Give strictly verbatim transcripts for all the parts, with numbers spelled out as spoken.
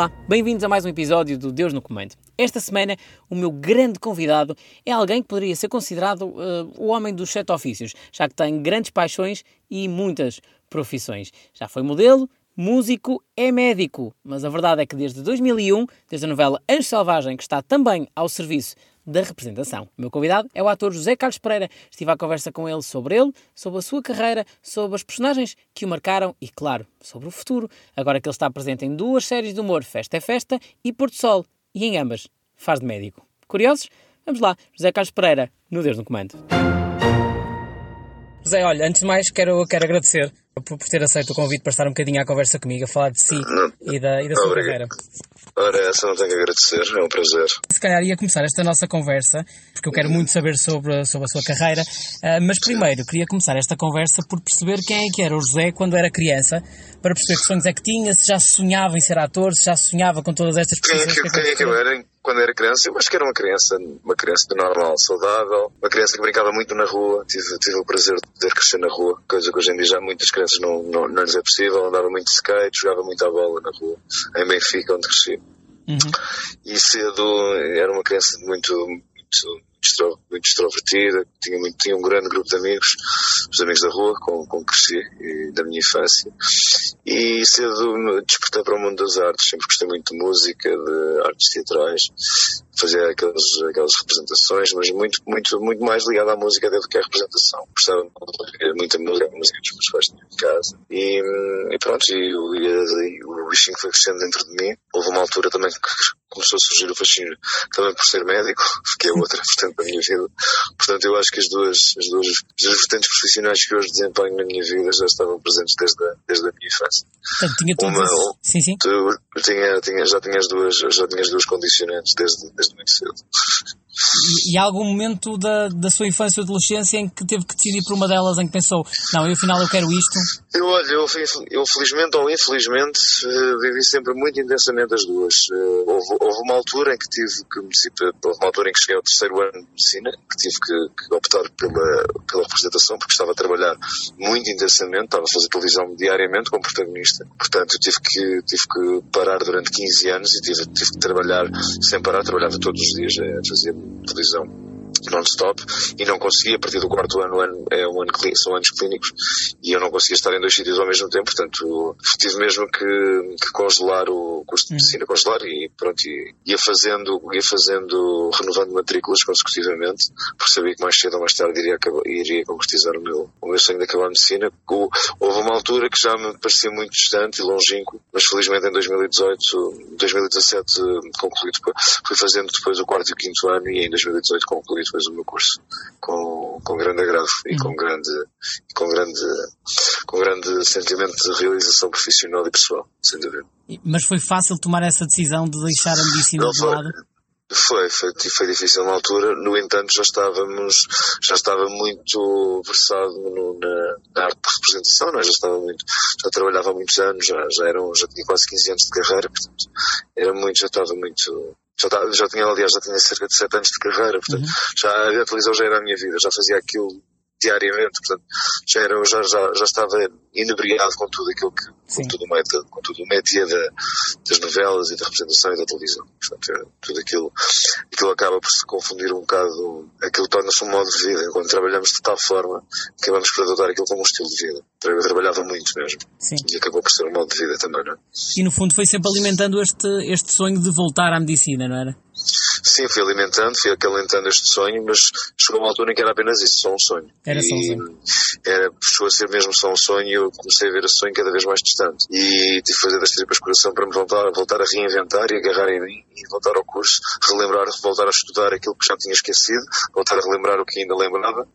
Olá, bem-vindos a mais um episódio do Deus no Comando. Esta semana, o meu grande convidado é alguém que poderia ser considerado uh, o homem dos sete ofícios, já que tem grandes paixões e muitas profissões. Já foi modelo, músico, é médico, mas a verdade é que desde dois mil e um, desde a novela Anjo Selvagem, que está também ao serviço da representação. O meu convidado é o ator José Carlos Pereira. Estive à conversa com ele sobre ele, sobre a sua carreira, sobre as personagens que o marcaram e, claro, sobre o futuro, agora que ele está presente em duas séries de humor, Festa é Festa e Porto Sol, e em ambas faz de médico. Curiosos? Vamos lá, José Carlos Pereira, no Deus no Comando. José, olha, antes de mais quero, quero agradecer por, por ter aceito o convite para estar um bocadinho à conversa comigo, a falar de si e da, e da sua carreira. Ora, essa não tenho que agradecer, é um prazer. Se calhar ia começar esta nossa conversa, porque eu quero muito saber sobre, sobre a sua carreira, uh, mas primeiro queria começar esta conversa por perceber quem é que era o José quando era criança, para perceber que sonhos é que tinha, se já sonhava em ser ator, se já sonhava com todas estas Quem é profissões. que, quem é que eu era quando era criança? Eu acho que era uma criança, uma criança normal, saudável, uma criança que brincava muito na rua, tive, tive o prazer de poder crescer na rua, coisa que hoje em dia já muitas crianças não, não, não lhes é possível, andava muito de skate, jogava muito à bola na rua, em Benfica, onde cresci. Uhum. E cedo era uma criança muito, muito, extro, muito extrovertida, tinha, muito, tinha um grande grupo de amigos, os amigos da rua, com, com que cresci, e da minha infância. E cedo me despertei para o mundo das artes, sempre gostei muito de música, de artes teatrais, fazia aquelas, aquelas representações, mas muito, muito, muito mais ligado à música do que à representação. Gostava de muita música, a música dos meus pais tinham em casa. E, e pronto, e, e, e o bichinho foi crescendo dentro de mim. Houve uma altura também que começou a surgir o fascínio também por ser médico, que é outra vertente da minha vida. Portanto, eu acho que as duas, as duas, as duas vertentes profissionais que hoje desempenho na minha vida já estavam presentes desde a, desde a minha infância. Portanto, tinha todas... Uma, um, sim, sim. Tu, tinha, tinha, já tinha as duas, já tinha as duas condicionantes desde, desde muito cedo. E, e há algum momento da, da sua infância ou adolescência em que teve que decidir por uma delas, em que pensou, não, eu afinal eu quero isto? Eu, olha, eu, eu felizmente ou infelizmente vivi sempre muito intensamente as duas. Houve, houve uma altura em que tive que, houve uma altura em que cheguei ao terceiro ano de medicina, que tive que, que optar pela, pela representação, porque estava a trabalhar muito intensamente, estava a fazer televisão diariamente como protagonista. Portanto, eu tive que, tive que parar durante quinze anos e tive, tive que trabalhar sem parar, trabalhava todos os dias, fazia televisão non-stop e não conseguia, a partir do quarto ano, ano é um ano, são anos clínicos e eu não conseguia estar em dois sítios ao mesmo tempo, portanto tive mesmo que, que congelar o curso de medicina, congelar e pronto, e ia fazendo, ia fazendo, renovando matrículas consecutivamente, porque sabia que mais cedo ou mais tarde iria, iria concretizar o meu, o meu sonho de acabar a medicina. Houve uma altura que já me parecia muito distante e longínquo, mas felizmente em dois mil e dezoito, dois mil e dezassete concluí depois, fui fazendo depois o quarto e o quinto ano e em dois mil e dezoito concluí depois o meu curso com, com grande agrado e com grande, com grande, com grande sentimento de realização profissional e pessoal, sem dúvida. Mas foi fácil tomar essa decisão de deixar a medicina de lado? Foi, foi, foi difícil na altura, no entanto já estávamos, já estava muito versado no, na, na arte de representação, não é? já estava muito, já trabalhava há muitos anos, já, já, eram, já tinha quase quinze anos de carreira, portanto, era muito, já estava muito, já, já tinha, aliás, já tinha cerca de sete anos de carreira, portanto, uhum. já, a televisão já era a minha vida, já fazia aquilo diariamente, portanto, já, era, já, já, já estava inebriado com tudo aquilo que, com tudo, o média, com tudo o média da, das novelas e da representação e da televisão. Portanto, tudo aquilo, aquilo acaba por se confundir um bocado, aquilo torna-se um modo de vida, quando trabalhamos de tal forma que acabamos por adotar aquilo como um estilo de vida. Eu trabalhava muito mesmo. Sim. E acabou por ser um modo de vida também, não é? E no fundo foi sempre alimentando este, este sonho de voltar à medicina, não era? Sim, fui alimentando, fui acalentando este sonho, mas chegou uma altura em que era apenas isso, só um sonho. Era só um e sonho. Era, chegou a ser mesmo só um sonho e eu comecei a ver esse sonho cada vez mais distante. E tive que fazer das tripas coração para me voltar, voltar a reinventar e agarrar em mim e voltar ao curso, relembrar, voltar a estudar aquilo que já tinha esquecido, voltar a relembrar o que ainda lembrava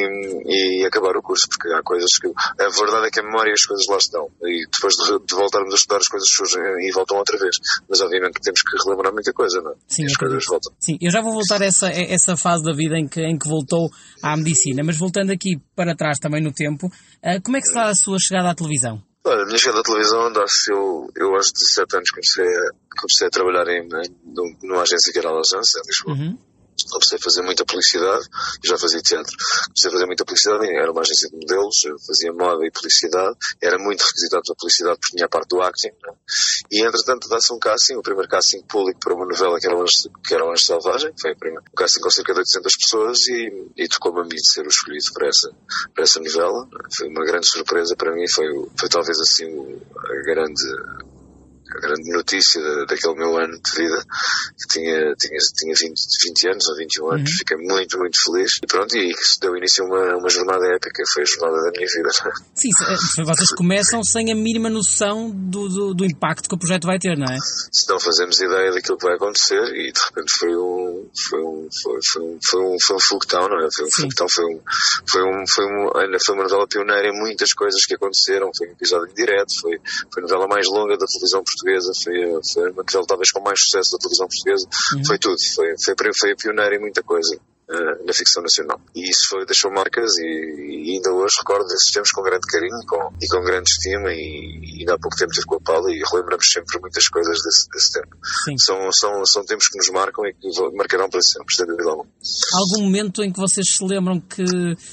e, e acabar o curso, porque há coisas que... A verdade é que a memória e as coisas lá estão. E depois de, de voltarmos a estudar as coisas surgem e voltam outra vez. Mas obviamente que temos que relembrar muita coisa, não é? Sim, as coisas voltam. Sim, eu já vou voltar a essa, a essa fase da vida em que, em que voltou à medicina, mas voltando aqui para trás também no tempo, uh, como é que está a sua chegada à televisão? Olha, a minha chegada à televisão dá-se, eu, eu aos dezassete anos comecei a, comecei a trabalhar em, em, numa agência que era a Los Angeles, em Lisboa. Uhum. Comecei a fazer muita publicidade, eu já fazia teatro, comecei a fazer muita publicidade, era uma agência de modelos, eu fazia moda e publicidade, era muito requisitado para publicidade porque tinha a parte do acting, né? E entretanto dá-se um casting, o primeiro casting público para uma novela que era o Anjo, que era o Anjo Selvagem, foi o primeiro, um casting com cerca de oitocentas pessoas e, e tocou-me a mim de ser o escolhido para essa, para essa novela, foi uma grande surpresa para mim, foi, foi talvez assim a grande... a grande notícia da, daquele meu ano de vida, que tinha, tinha, tinha vinte, vinte anos ou vinte e um anos, uhum. Fiquei muito, muito feliz. E pronto, e isso deu início a uma, uma jornada épica, foi a jornada da minha vida. Sim, vocês começam sem a mínima noção do, do, do impacto que o projeto vai ter, não é? Se não fazemos ideia daquilo que vai acontecer, e de repente foi um, foi um, foi, foi um, foi um, foi um foguetão, não é? Foi um Sim. foguetão, foi um, foi um, foi um, foi uma novela pioneira em muitas coisas que aconteceram, foi um episódio em direto, foi, foi a novela mais longa da televisão portuguesa, foi foi uma novela talvez com mais sucesso da televisão portuguesa, uhum. Foi tudo, foi, foi, foi a pioneira em muita coisa uh, na ficção nacional. E isso foi, deixou marcas e, e ainda hoje recordo esses tempos com grande carinho e com, e com grande estima e, e ainda há pouco tempo estive com a Paula e relembramos sempre muitas coisas desse, desse tempo. São, são, são tempos que nos marcam e que marcarão para sempre, sem dúvida alguma. Algum momento em que vocês se lembram que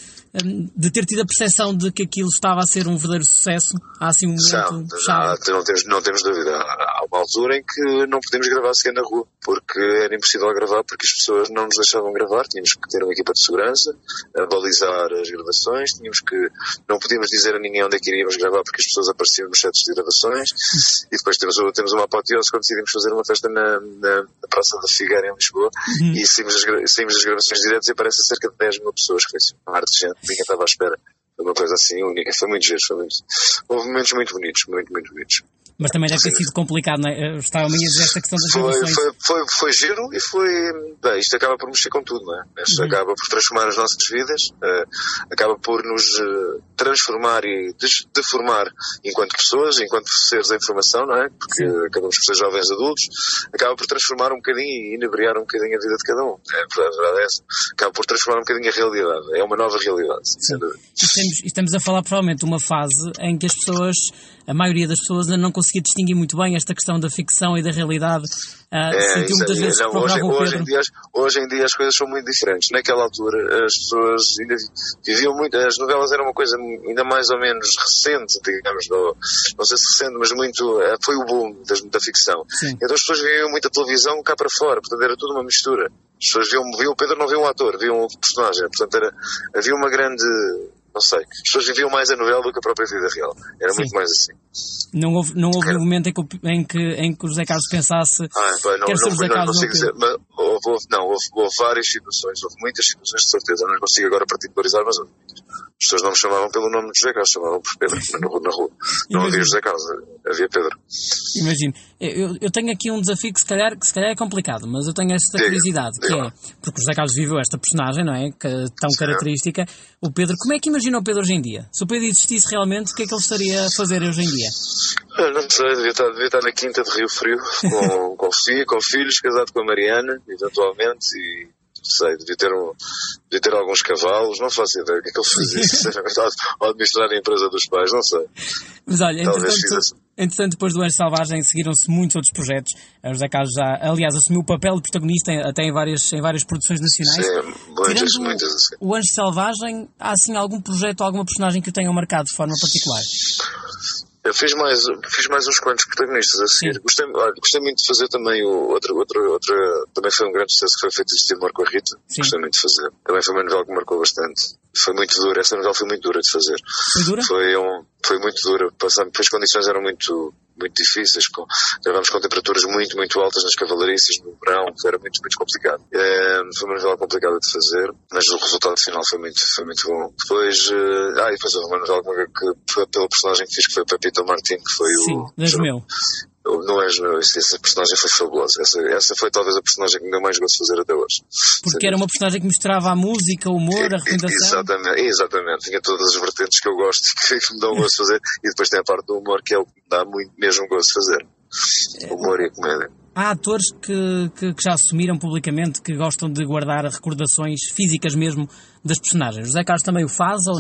de ter tido a percepção de que aquilo estava a ser um verdadeiro sucesso? Há assim um momento não, chave? Não, não, temos, não temos dúvida. Há uma altura em que não podemos gravar sequer na rua, porque era impossível gravar porque as pessoas não nos deixavam gravar. Tínhamos que ter uma equipa de segurança, a balizar as gravações, tínhamos que, não podíamos dizer a ninguém onde é que iríamos gravar porque as pessoas apareciam nos sets de gravações. E depois temos, temos uma apoteose quando decidimos fazer uma festa na, na, na Praça da Figueira, em Lisboa, uhum. E saímos das, saímos das gravações diretas e aparece cerca de dez mil pessoas, que foi assim, uma arte de gente. Ninguém estava à espera. Foi uma coisa assim única. Foi muito giro. Foi muito... Houve momentos muito bonitos. Muito, muito bonitos. Mas também deve ter sido complicado, não é? Estava a minha dizer esta questão das foi, gravações. Foi, foi, foi giro e foi... Bem, isto acaba por mexer com tudo, não é? Isto uhum. acaba por transformar as nossas vidas, uh, acaba por nos uh, transformar e des- deformar enquanto pessoas, enquanto seres da informação, não é? Porque Sim. acabamos por ser jovens adultos, acaba por transformar um bocadinho e inebriar um bocadinho a vida de cada um. É, a verdade é essa. Acaba por transformar um bocadinho a realidade. É uma nova realidade. Sem dúvida. Estamos, estamos a falar provavelmente de uma fase em que as pessoas, a maioria das pessoas ainda não conseguia distinguir muito bem esta questão da ficção e da realidade. Uh, é, sentiu muitas é, vezes não, que hoje, o hoje, Pedro. em dia, hoje em dia as coisas são muito diferentes. Naquela altura as pessoas ainda viviam muito, as novelas eram uma coisa ainda mais ou menos recente, digamos, não, não sei se recente, mas muito, foi o boom da, da ficção. Sim. Então as pessoas viviam muita televisão cá para fora, portanto era tudo uma mistura. As pessoas viam, viam o Pedro, não viam um ator, viam um personagem, portanto era, havia uma grande... Não sei. As pessoas viviam mais a novela do que a própria vida real. Era Sim. muito mais assim. Não houve, não houve um momento em que, em, que, em que o José Carlos pensasse ah, pá, não, quer ser o José Carlos não, dizer, mas houve, houve, não, houve, houve várias situações, houve muitas situações de certeza, não consigo agora particularizar, mas houve muitas. As pessoas não me chamavam pelo nome de José Carlos, chamavam por Pedro, na rua. Na rua. Não havia José Carlos, havia Pedro. Imagino. Eu, eu tenho aqui um desafio que se, calhar, que se calhar é complicado, mas eu tenho esta diga, curiosidade, diga. que é, porque o José Carlos viveu esta personagem, não é? Que, tão Sim. característica. O Pedro, como é que imagina o Pedro hoje em dia? Se o Pedro existisse realmente, o que é que ele estaria a fazer hoje em dia? Eu não sei, devia estar, devia estar na quinta de Rio Frio, com, com, filho, com filhos, casado com a Mariana, eventualmente, e não sei, devia ter, um, devia ter alguns cavalos, não faço ideia o que é que ele fazia, sinceramente, ou administrar a empresa dos pais, não sei. Mas olha, entretanto, entretanto, depois do Anjo Selvagem seguiram-se muitos outros projetos. O José Carlos já, aliás, assumiu o papel de protagonista até em várias, em várias produções nacionais. Sim, muitas, Tirando muitas. Assim. O Anjo Selvagem, há assim algum projeto ou alguma personagem que o tenham marcado de forma particular? Eu fiz mais, fiz mais uns quantos protagonistas a seguir. Gostei, olha, gostei muito de fazer também o outro, outro, outro, também foi um grande sucesso que foi feito de estilo Marco a Rita. Sim. Gostei muito de fazer. Também foi uma novela que me marcou bastante. Foi muito dura, essa novela foi muito dura de fazer. Foi dura? Foi, um, foi muito dura. Passamos, as condições eram muito, muito difíceis. Com, gravámos com temperaturas muito, muito altas nas cavalariças, no verão, era muito, muito complicado. É, foi uma novela complicada de fazer, mas o resultado final foi muito, foi muito bom. Depois, uh, ah, e depois houve uma novela que foi pelo personagem que fiz, que foi o Pepito Martin, que foi Sim, o... Sim, meu. Não és meu, essa personagem foi fabulosa. Essa, essa foi talvez a personagem que me deu mais gosto de fazer até hoje. Porque era uma personagem que misturava a música, o humor, a representação. Exatamente, exatamente. Tinha todas as vertentes que eu gosto e que me dão gosto de fazer. E depois tem a parte do humor que é o que me dá muito mesmo gosto de fazer. O humor e a comédia. Há atores que, que, que já assumiram publicamente que gostam de guardar recordações físicas mesmo das personagens. José Carlos também o faz ou não?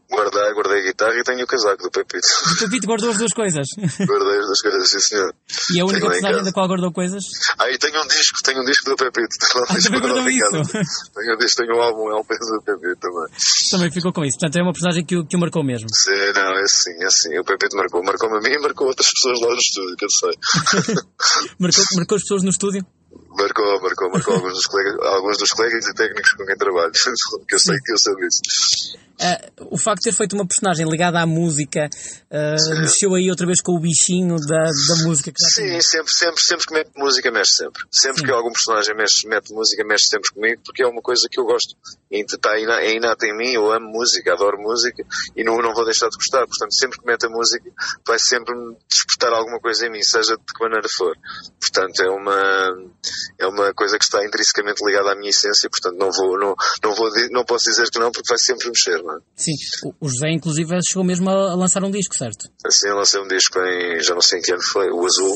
Guardei, guardei a guitarra e tenho o casaco do Pepito. O Pepito guardou as duas coisas? Guardei as duas coisas, sim senhor. E a única personagem da qual guardou coisas? Ah, e tenho um disco, tenho um disco do Pepito. Ah, também guardou isso? Tenho um disco, tenho um álbum, é um peso do Pepito também. Também ficou com isso, portanto é uma personagem que o, que o marcou mesmo. Sim, não, é assim, é assim, o Pepito marcou, marcou-me a mim e marcou outras pessoas lá no estúdio, que eu sei. marcou, marcou as pessoas no estúdio? Marcou, marcou, marcou alguns dos colegas, alguns dos colegas e técnicos com quem trabalho, que eu sei que eu sei disso. Uh, o facto de ter feito uma personagem ligada à música uh, mexeu aí outra vez com o bichinho da, da música que já Sim, tinha. sempre, sempre, sempre que mete música, mexe sempre. Sempre Sim. que algum personagem mexe, mete música, mexe sempre comigo, porque é uma coisa que eu gosto. E está é inata em mim, eu amo música, adoro música e não, não vou deixar de gostar. Portanto, sempre que mete a música, vai sempre me despertar alguma coisa em mim, seja de que maneira for. Portanto, é uma, é uma coisa que está intrinsecamente ligada à minha essência, portanto, não vou, não, não vou, não posso dizer que não, porque vai sempre mexer, não é? Sim. O José, inclusive, chegou mesmo a lançar um disco, certo? Assim, eu lancei um disco em, já não sei em que ano foi, o Azul,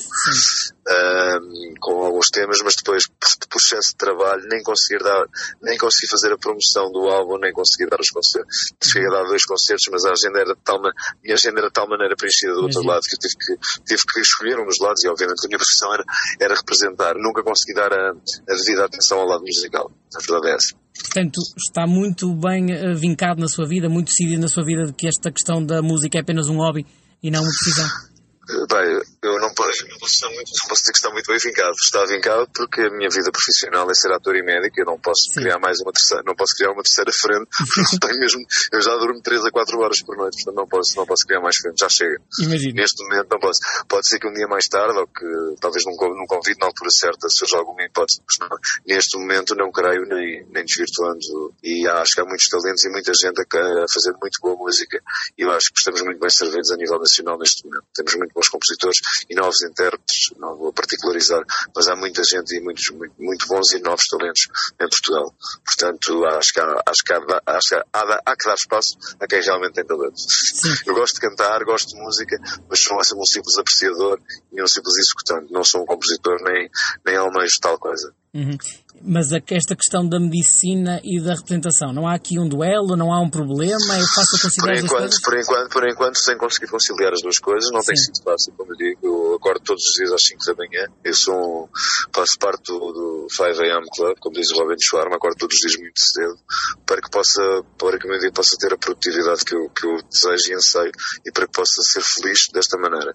um, com alguns temas, mas depois, por excesso de trabalho, nem consegui dar, nem consegui fazer a promoção do álbum, nem consegui dar os concertos. Cheguei a dar dois concertos, mas a agenda era de tal, a minha agenda era de tal maneira preenchida do outro lado que eu tive que, tive que escolher um dos lados e, obviamente, que a minha profissão era, era representar. Nunca consegui dar a, a devida atenção ao lado musical. A verdade é essa. Portanto, está muito bem uh, vincado na sua vida, muito decidido na sua vida de que esta questão da música é apenas um hobby e não uma decisão. Bem, eu não posso, não posso, muito, não posso dizer que está muito bem vincado. Está vincado porque a minha vida profissional é ser ator e médico. Eu não posso Sim. criar mais uma terceira, não posso criar uma terceira frente. Tenho mesmo, eu já durmo três a quatro horas por noite, portanto não posso, não posso criar mais frente. Já chega. Imagina. Neste momento não posso. Pode ser que um dia mais tarde, ou que talvez num, num convite na altura certa, seja alguma hipótese. Mas não, neste momento não creio nem, nem desvirtuando. E acho que há muitos talentos e muita gente a, a fazer muito boa música. E eu acho que estamos muito bem servidos a nível nacional neste momento. Temos muito bons compositores e novos intérpretes, não vou particularizar, mas há muita gente e muitos, muito, muito bons e novos talentos em Portugal. Portanto, acho que há, acho que há, acho que há, há, há que dar espaço a quem realmente tem talento. Eu gosto de cantar, gosto de música, mas sou um simples apreciador e um simples executante. Não sou um compositor nem, nem almejo tal coisa. Uhum. Mas a, esta questão da medicina e da representação, não há aqui um duelo, não há um problema? É fácil conciliar as duas coisas? Por enquanto, por enquanto, sem conseguir conciliar as duas coisas, não Sim. tem sido fácil, como eu digo. Eu acordo todos os dias às cinco da manhã. Eu sou um, faço parte do, do cinco a m Club, como diz o Robin Schwarm, acordo todos os dias muito cedo, para que possa, para que o meu dia possa ter a produtividade que eu, que eu desejo e anseio e para que possa ser feliz desta maneira.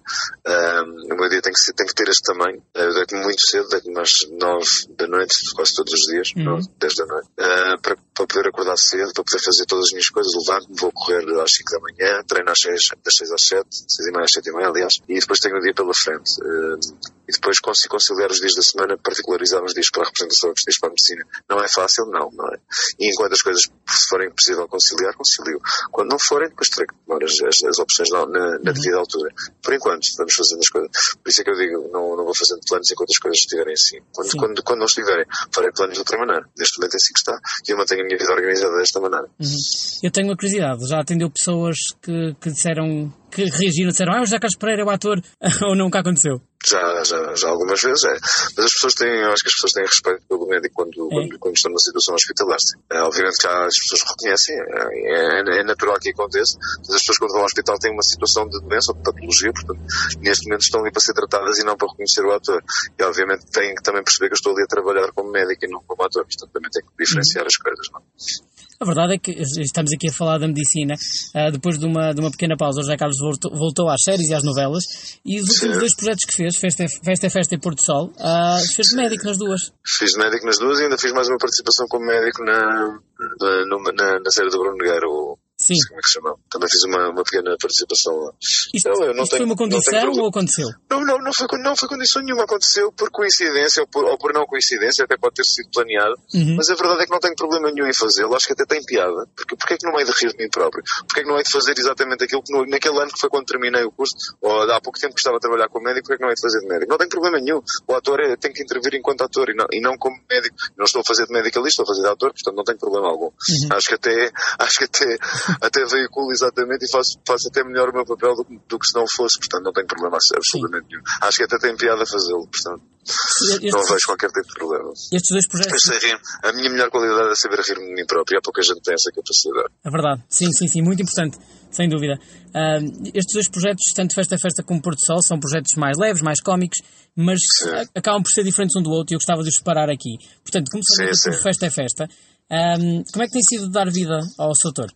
Um, o meu dia tem que, ser, tem que ter este tamanho. Eu deito-me muito cedo, deito-me às nove da noite, quase todos os dias, uhum. nove, dez da noite, uh, para, para poder acordar cedo, para poder fazer todas as minhas coisas. Levanto-me, vou correr às cinco da manhã, treino às seis, das seis às sete, seis e meia às sete e meia, aliás, e depois tenho o dia pela frente. Uh, e depois consigo conciliar os dias da semana, particularizar os dias para a representação, os dias para a medicina. Não é fácil, não, não é? E enquanto as coisas se forem possível conciliar, concilio. Quando não forem, depois terei que tomar as, as, as opções na, na, na devida altura. Por enquanto, vamos fazendo as coisas. Por isso é que eu digo, não, não vou fazendo planos enquanto as coisas estiverem assim. Quando, quando, quando não estiverem, farei planos de outra maneira. Neste momento é assim que está. E eu mantenho a minha vida organizada desta maneira. Uhum. Eu tenho uma curiosidade. Já atendeu pessoas que, que disseram, que reagiram, disseram, ah, o José Carlos Pereira é o ator, ou nunca aconteceu? Já, já, já algumas vezes, é. Mas as pessoas têm, eu acho que as pessoas têm respeito pelo médico quando, é. quando, quando estão numa situação hospitalar. É, obviamente que as pessoas reconhecem, é, é, é natural que aconteça, mas as pessoas quando vão ao hospital têm uma situação de doença ou de patologia, portanto, neste momento estão ali para ser tratadas e não para reconhecer o ator. E obviamente têm que também perceber que eu estou ali a trabalhar como médico e não como ator, portanto também tem que diferenciar uhum. as coisas, não? A verdade é que estamos aqui a falar da medicina. Uh, depois de uma, de uma pequena pausa, o José Carlos voltou, voltou às séries e às novelas. E os últimos Sim. dois projetos que fez, Festa é Festa, Festa e Porto Sol, uh, fez de médico nas duas. Fiz de médico nas duas e ainda fiz mais uma participação como médico na, na, na, na série do Bruno Nogueira, o Sim. Como é que se chama? Também fiz uma, uma pequena participação lá. Isto, não, eu não isto tenho, foi uma condição ou aconteceu? Não, não, não foi, não foi condição nenhuma. Aconteceu por coincidência ou por, ou por não coincidência, até pode ter sido planeado. Uhum. Mas a verdade é que não tenho problema nenhum em fazê-lo. Acho que até tem piada. Porque, porque é que não hei de rir de mim próprio? Porque é que não hei de fazer exatamente aquilo que no, naquele ano que foi quando terminei o curso, ou há pouco tempo que estava a trabalhar como médico, porque é que não hei de fazer de médico? Não tenho problema nenhum. O ator é, tem que intervir enquanto ator e não, e não como médico. Não estou a fazer de medicalista, estou a fazer de ator, portanto não tenho problema algum. Uhum. Acho que até, acho que até, até veiculo exatamente e faço, faço até melhor o meu papel do, do que se não fosse, portanto não tenho problema absolutamente Sim. nenhum. Acho que até tem piada a fazê-lo, portanto este, não vejo qualquer tipo de problema. Estes dois projetos... Eu sei rir, a minha melhor qualidade é saber rir-me de mim próprio, e há pouca gente que tem essa capacidade. É verdade, sim, sim, sim, muito importante, sem dúvida. Uh, estes dois projetos, tanto Festa é Festa como Pôr do Sol, são projetos mais leves, mais cómicos, mas sim. acabam por ser diferentes um do outro e eu gostava de os separar aqui. Portanto, começando sim, por Festa é Festa, um, como é que tem sido dar vida ao seu autor?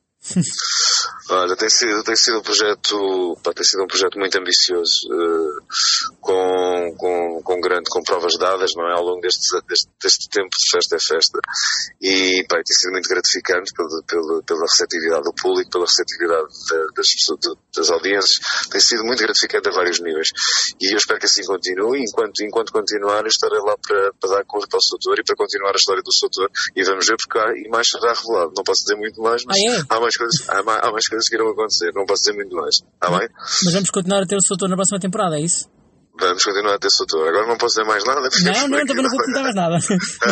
Olha, tem sido, tem sido um projeto, pá, tem sido um projeto muito ambicioso, uh, com, com, com grande, com provas dadas, não é, ao longo deste, deste, deste tempo de Festa é Festa, e, pá, tem sido muito gratificante pela, pela, pela receptividade do público, pela receptividade das pessoas, das audiências, tem sido muito gratificante a vários níveis, e eu espero que assim continue, enquanto, enquanto continuar, eu estarei lá para, para dar corpo ao seu autor e para continuar a história do seu autor, e vamos ver porque há, e mais será revelado, não posso dizer muito mais, mas ah, é? há mais coisas, há mais, há mais coisas que irão acontecer, não posso dizer muito mais, está bem? Mas vamos continuar a ter o seu autor na próxima temporada, é isso? Vamos continuar a ter o seu autor. Agora não posso dizer mais nada. Não, não, também não vou perguntar mais nada.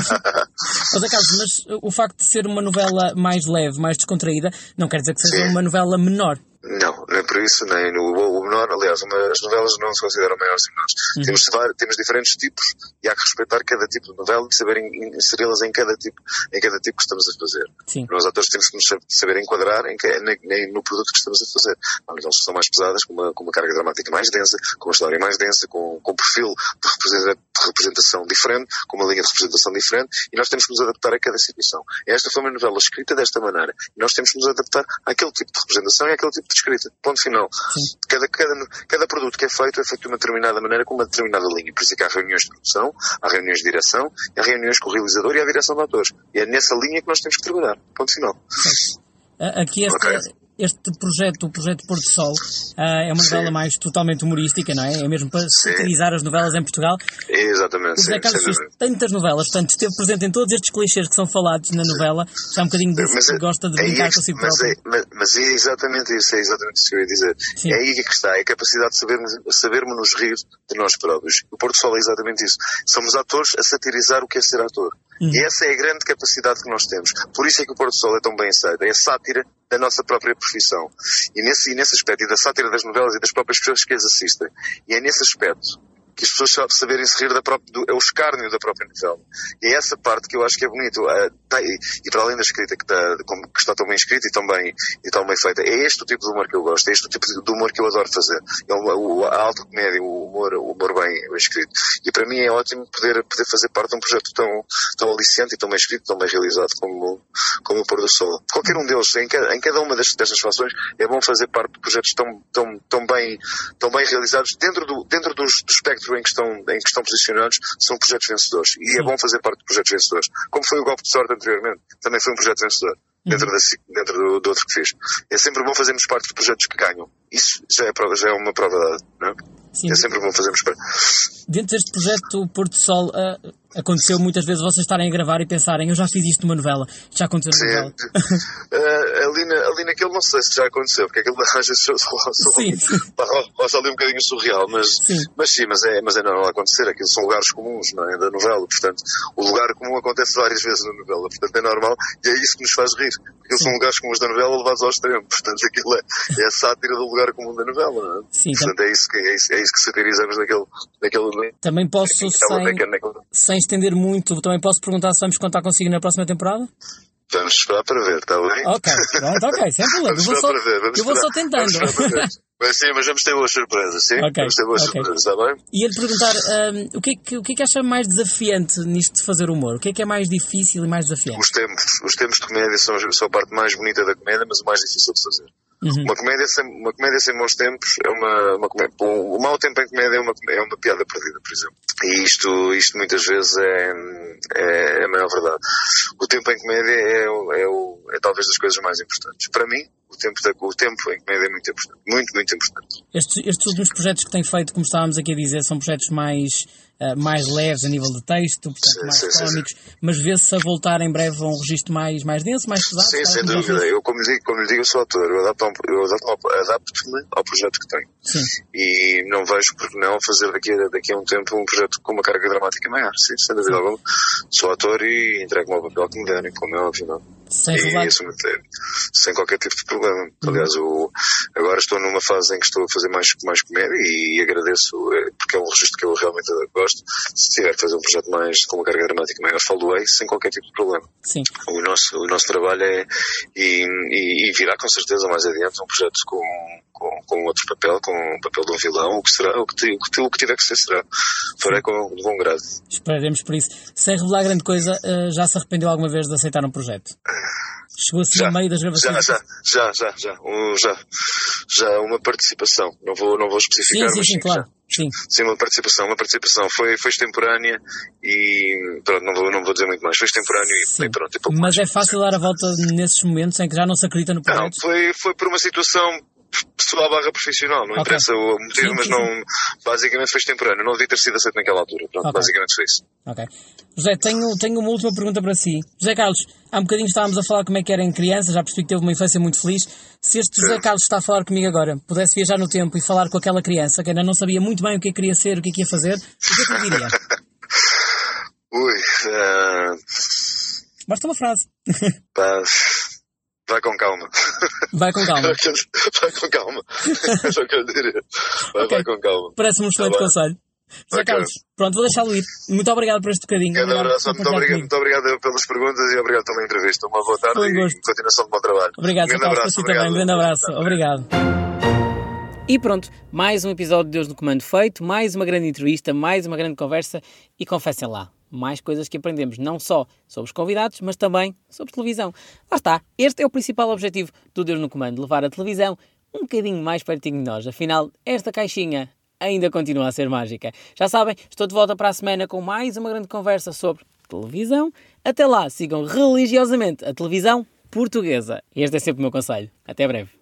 Mas, Carlos, mas o facto de ser uma novela mais leve, mais descontraída, não quer dizer que seja Sim. uma novela menor. Não, nem por isso, nem no o menor. Aliás, uma, as novelas não se consideram maiores e menores. Uhum. Temos, temos diferentes tipos e há que respeitar cada tipo de novela e saber inseri-las em cada tipo, em cada tipo que estamos a fazer. Sim. Nós atores temos que nos saber enquadrar em, em, no produto que estamos a fazer. Há novelas que são mais pesadas, com uma, com uma carga dramática mais densa, com uma história mais densa, com, com um perfil de representação diferente, com uma linha de representação diferente, e nós temos que nos adaptar a cada situação. Esta foi uma novela escrita desta maneira, e nós temos que nos adaptar àquele tipo de representação e àquele tipo de escrita. Ponto final. Cada, cada, cada produto que é feito é feito de uma determinada maneira, com uma determinada linha. Por isso é que há reuniões de produção, há reuniões de direção, há reuniões com o realizador e há a direção de atores. E é nessa linha que nós temos que trabalhar. Ponto final. Aqui esta, okay. este projeto, o projeto Pôr do Sol, uh, é uma novela sim. mais totalmente humorística, não é? É mesmo para satirizar as novelas em Portugal. Exatamente. O José Carlos fez tantas novelas, portanto esteve presente em todos estes clichês que são falados na novela, já um bocadinho disso que é, gosta de brincar é, com si próprio. Mas é, mas, mas é exatamente isso, é exatamente isso que eu ia dizer. Sim. É aí que está, é a capacidade de sabermos, sabermos nos rir de nós próprios. O Pôr do Sol é exatamente isso. Somos atores a satirizar o que é ser ator. Uhum. E essa é a grande capacidade que nós temos. Por isso é que o Pôr do Sol é tão bem aceito. É a sátira da nossa própria profissão. E nesse, e nesse aspecto, e da sátira das novelas e das próprias pessoas que as assistem. E é nesse aspecto que as pessoas saberem se rir da própria, do, é o escárnio da própria novela. E é essa parte que eu acho que é bonito. Uh, tá, e, e para além da escrita que, tá, como, que está tão bem escrita e tão bem, e tão bem feita, é este o tipo de humor que eu gosto, é este o tipo de humor que eu adoro fazer. É o, o, a alta comédia, o humor, o humor bem, bem escrito. E para mim é ótimo poder, poder fazer parte de um projeto tão, tão aliciante e tão bem escrito, tão bem realizado como, como o Pôr do Sol. Qualquer um deles, em cada, em cada uma destas, destas fações, é bom fazer parte de projetos tão, tão, tão, bem, tão bem realizados dentro do, dentro dos, do espectro em que estão, em que estão posicionados, são projetos vencedores. E Sim. é bom fazer parte de projetos vencedores. Como foi o Golpe de Sorte anteriormente, também foi um projeto vencedor. Uhum. Dentro, da, dentro do, do outro que fiz. É sempre bom fazermos parte de projetos que ganham. Isso já é, prova, já é uma prova dada, não é? Sim. É sempre bom fazermos parte. Dentro deste projeto, o Pôr do Sol, uh, aconteceu muitas vezes vocês estarem a gravar e pensarem, eu já fiz isto numa novela. Já aconteceu numa novela. uh, ali, na, ali naquele não sei se já aconteceu, porque aquilo às vezes roça ali um bocadinho surreal, mas sim, mas, sim mas, é, mas é normal acontecer. Aquilo são lugares comuns, não é? Da novela, portanto, o lugar comum acontece várias vezes na novela, portanto é normal e é isso que nos faz rir. Aquilo são lugares comuns da novela levados ao extremo, portanto aquilo é, é a sátira do lugar comum da novela, não é? Sim, portanto tam... é, isso que, é, isso, é isso que satirizamos naquele, naquele... Também posso, sem, sem estender muito, também posso perguntar se vamos contar consigo na próxima temporada? Vamos esperar para ver, está bem? Ok, pronto, ok, sem problema. Eu vou só, eu vou só tentando. Mas sim, mas vamos ter boas surpresas, sim? Okay, vamos ter boas okay. surpresas, está bem? E ia-lhe perguntar, um, o, que é que, o que é que acha mais desafiante nisto de fazer humor? O que é que é mais difícil e mais desafiante? Os tempos, os tempos de comédia são, são a parte mais bonita da comédia, mas o mais difícil de fazer. Uhum. Uma, comédia sem, uma comédia sem bons tempos é uma, uma comédia. Um, o mau tempo em comédia é uma, é uma piada perdida, por exemplo. E isto, isto muitas vezes é, é, é a maior verdade. O tempo em comédia é, é, o, é talvez das coisas mais importantes. Para mim, o tempo, da, o tempo em comédia é muito importante. Muito, muito importante. Estes, estes últimos projetos que tem feito, como estávamos aqui a dizer, são projetos mais, uh, mais leves a nível de texto, portanto, sim, mais sim, cómicos, sim, sim. Mas vê-se a voltar em breve a um registro mais, mais denso, mais pesado? Sim, sem dúvida. Eu, como lhe digo, como lhe digo, eu sou ator. Eu adapto-me adapto adapto ao projeto que tenho. Sim. E não vejo porque não fazer daqui a, daqui a um tempo um projeto com uma carga dramática maior. Sim, sem dúvida alguma. Sou ator e entrego-me ao papel que me derem, como é óbvio, não? Sem, e, isso, sem qualquer tipo de problema. problema. Aliás, eu agora estou numa fase em que estou a fazer mais, mais comédia e agradeço, porque é um registro que eu realmente gosto. Se tiver que fazer um projeto mais com uma carga dramática maior, falo-ei sem qualquer tipo de problema. Sim. O nosso, o nosso trabalho é, e, e, e virá com certeza mais adiante um projeto com, com, com outro papel, com o papel de um vilão, o que será, o que, o que, o que tiver que ser será. Farei com bom grado. Esperaremos por isso. Sem revelar grande coisa, já se arrependeu alguma vez de aceitar um projeto? Chegou-se no meio das gravações? Já, já, já, já, já, um, já, já uma participação, não vou, não vou especificar, sim, sim, mas sim, sim, claro. Já. Sim. Sim, uma participação, uma participação, foi, foi extemporânea e pronto, não vou, não vou dizer muito mais, foi extemporâneo e, e pronto. E pouco mas mais. É fácil dar a volta nesses momentos em que já não se acredita no projeto? Não, foi, foi por uma situação pessoal barra profissional, não okay. interessa o motivo, sim, mas sim, não, sim. basicamente foi extemporâneo, não devia ter sido aceito naquela altura, pronto, okay. basicamente foi isso. Ok. José, tenho, tenho uma última pergunta para si. José Carlos, há um bocadinho estávamos a falar como é que era em criança, já percebi que teve uma infância muito feliz. Se este José Carlos está a falar comigo agora, pudesse viajar no tempo e falar com aquela criança que ainda não sabia muito bem o que queria ser, o que queria fazer, o que é que eu diria? Ui, uh... basta uma frase. Pá, vai com calma. Vai com calma. Vai com calma. É só o que eu diria. Vai, okay. vai com calma. Parece-me um excelente tá conselho. José okay. Carlos, pronto, vou deixá-lo ir. Muito obrigado por este bocadinho. Muito obrigado, muito, obrigado, muito obrigado pelas perguntas e obrigado pela entrevista. Uma boa tarde um e continuação de bom trabalho. Obrigado, um grande Carlos, abraço. Para si também. Um grande abraço. Obrigado. E pronto, mais um episódio de Deus no Comando feito, mais uma grande entrevista, mais uma grande conversa e confessem lá, mais coisas que aprendemos, não só sobre os convidados, mas também sobre televisão. Lá está, este é o principal objetivo do Deus no Comando, levar a televisão um bocadinho mais pertinho de nós. Afinal, esta caixinha ainda continua a ser mágica. Já sabem, estou de volta para a semana com mais uma grande conversa sobre televisão. Até lá, sigam religiosamente a televisão portuguesa. Este é sempre o meu conselho. Até breve.